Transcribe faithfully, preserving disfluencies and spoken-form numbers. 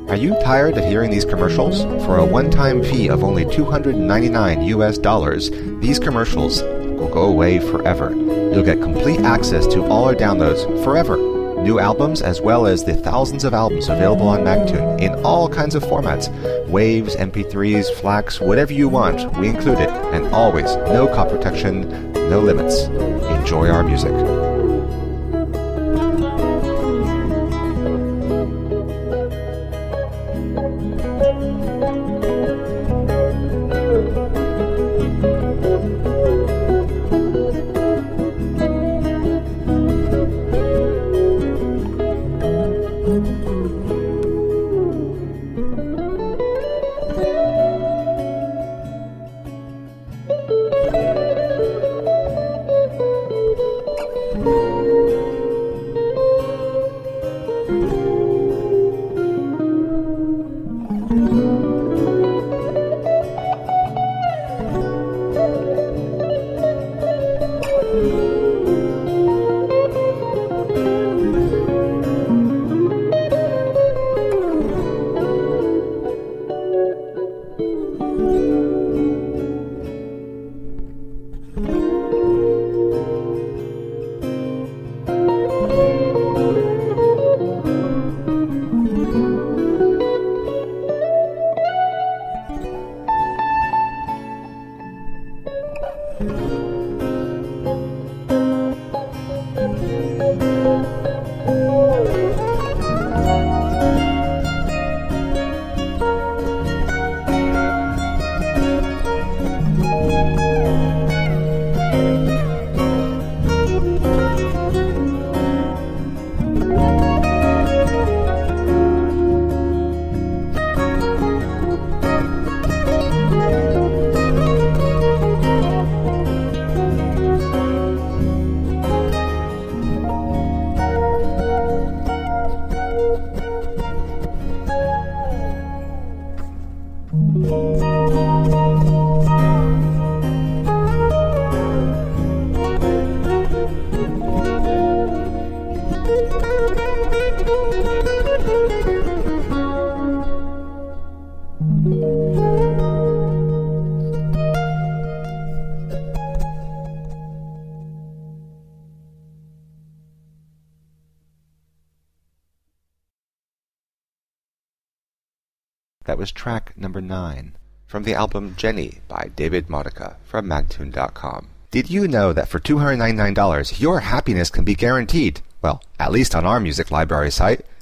Are you tired of hearing these commercials? For a one-time fee of only two hundred ninety-nine U S dollars, these commercials will go away forever. You'll get complete access to all our downloads forever. New albums as well as the thousands of albums available on Magtune in all kinds of formats. Waves, M P threes, FLACs, whatever you want, we include it. And always, no copy protection, no limits. Enjoy our music. That was track number nine from the album Jenny by David Modica from Magtune dot com. Did you know that for two hundred ninety-nine dollars your happiness can be guaranteed? Well, at least on our music library site.